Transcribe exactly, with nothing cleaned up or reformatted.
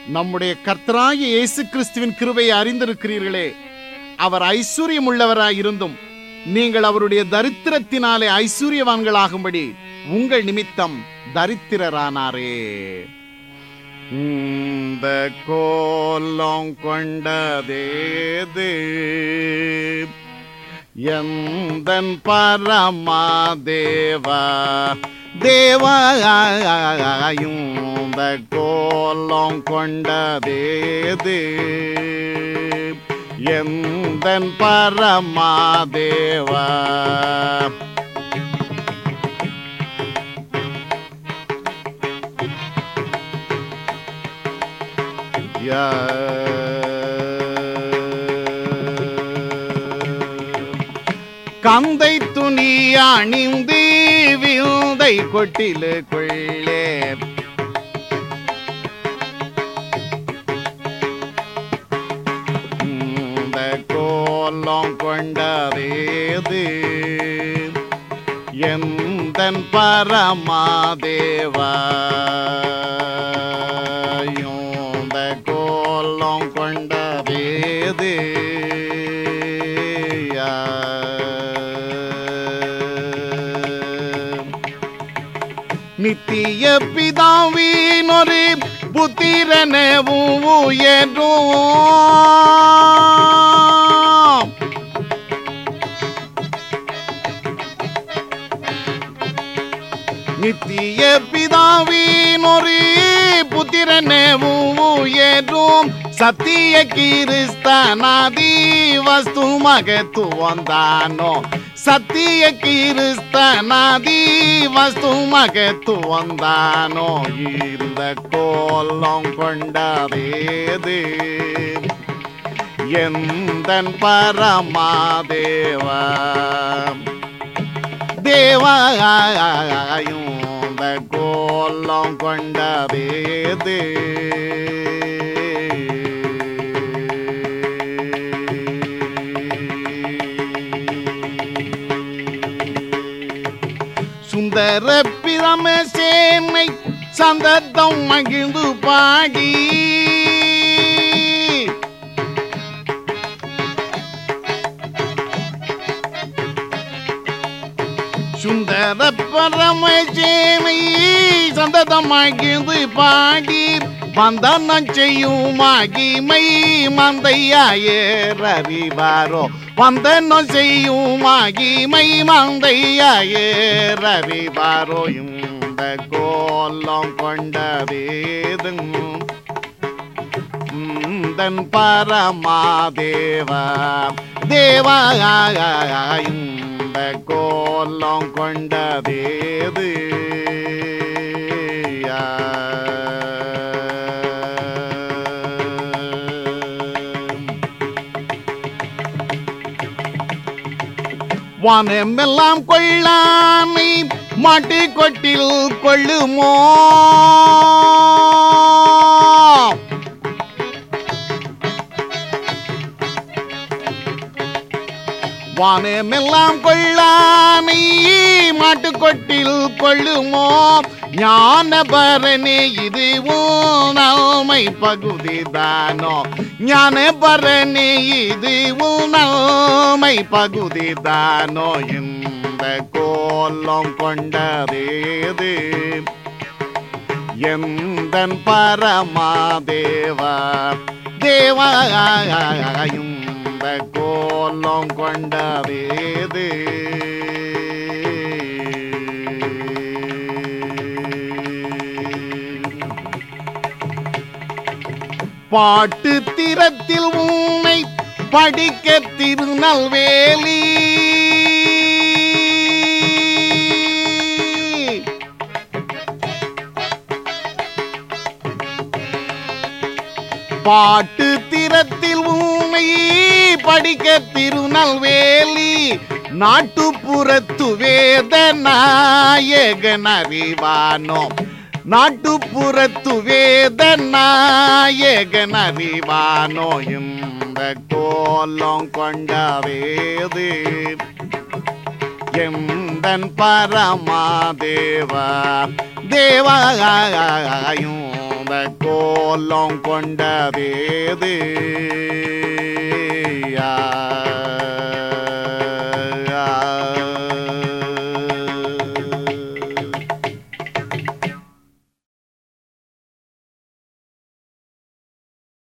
நம்முடைய கர்த்தராகிய இயேசு கிறிஸ்துவின் கிருபையை அறிந்திருக்கிறீர்களே. அவர் ஐஸ்வர்யம் உள்ளவராயிருந்தும் நீங்கள் அவருடைய தரித்திரத்தினாலே ஐஸ்வர்யவான்களாகும்படி உங்கள் நிமித்தம் தரித்திரரானாரே. இந்த கோலம் கொண்டதேது எந்தன் பரமாதேவா தேவாயும் இந்த கோலம் கொண்டதேது எந்தன் பரமாதேவா. கந்தை துணி அணிந்து விந்தை கொட்டிலு கொள்ளே இந்த கோலம் கொண்டதேது எந்தன் பரமாதேவா இந்த கோலம் கொண்டதேது நித்திய பிதாவின் ஒரு புத்திரனவும் உயரும் நித்திய பிதாவின் ஒரு புத்திரனவும் உயரும் சத்திய கிறிஸ்தனாதி வஸ்து மகத்துவந்தானோ சத்திய கிறிஸ்தனாதி வஸ்து மகத்துவந்தானோ இந்த கோலம் கொண்டதேது எந்தன் பரமாதேவா தேவாயும் இந்த கோலம் கொண்டதேது சுந்தர பிரமசேனை சந்தத்தம் மகிழ்ந்து பாடி சுந்தர பரமசேனை சந்ததம் மகிழ்ந்து பாடி வந்தனம் செய்யும் மகிமை மந்தையாயறிவாரோ வந்தனம் செய்யும் மகிமை மந்தையாயறிவாரோ இந்த கோலம் கொண்டதேதும் தன் பரமாதேவா தேவாயும் இந்த கோலம் கொண்டதேது வானமெல்லாம் கொள்ளாமை மாட்டு கொட்டில் கொள்ளுமோ வானமெல்லாம் கொள்ளாமை மாட்டு கொட்டில் கொள்ளுமோ ஞான பரணி இதுவும் நன்மை பகுதிதானோ ஞான பரணி இதுவும் நன்மை பகுதிதானோ இந்த கோலம் கொண்டதேது எந்தன் பரமாதேவா தேவாயும் இந்த கோலம் கொண்டதேது பாட்டு திறத்தில் உன்னை படிக்க திருநெல்வேலி பாட்டு திறத்தில் உன்னை படிக்க திருநெல்வேலி நாட்டுப்புறத்து வேத நாயகன் அறிவானோ நாட்டுப்புறத்து வேத நாயகன் அறிவானோ இந்த கோலம் கொண்டதேது எந்தன் பரமாதேவா தேவாயும் கோலம் கொண்டதேது